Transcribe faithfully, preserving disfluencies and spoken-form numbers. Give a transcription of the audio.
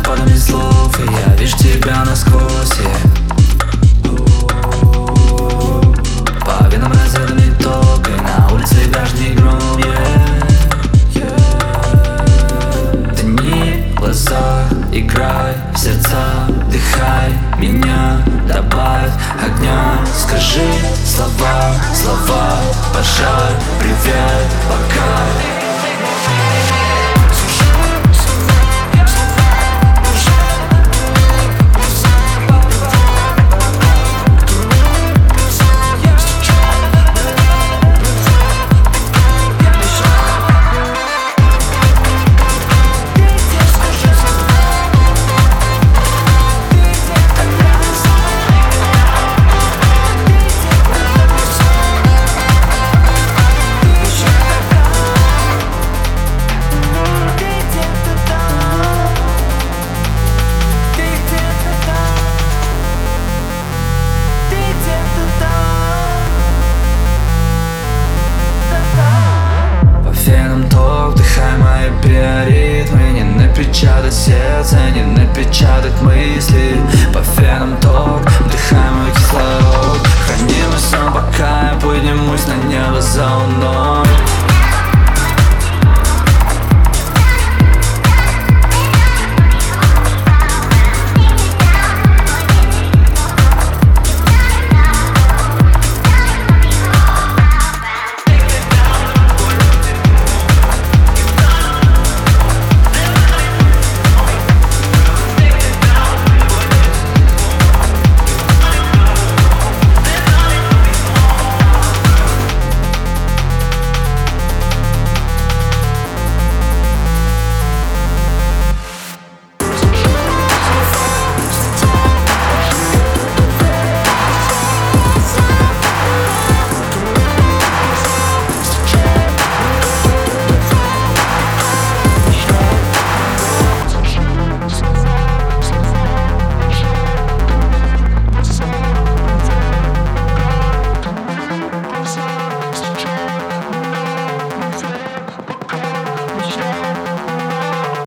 водопадами слов, и я вижу тебя насквозь, yeah. По венам разрядами ток, и на улице граждане гром, yeah. Yeah. Дни в глазах, играй в сердца, дыхай меня, добавь огня. Скажи слова, слова, пожар, привет, пока. Вдыхай мои биоритмы, не напечатать сердце, не напечатать мысли. По венам ток, вдыхай мой кислород. Храни мой сон, пока я поднимусь на небо за луной.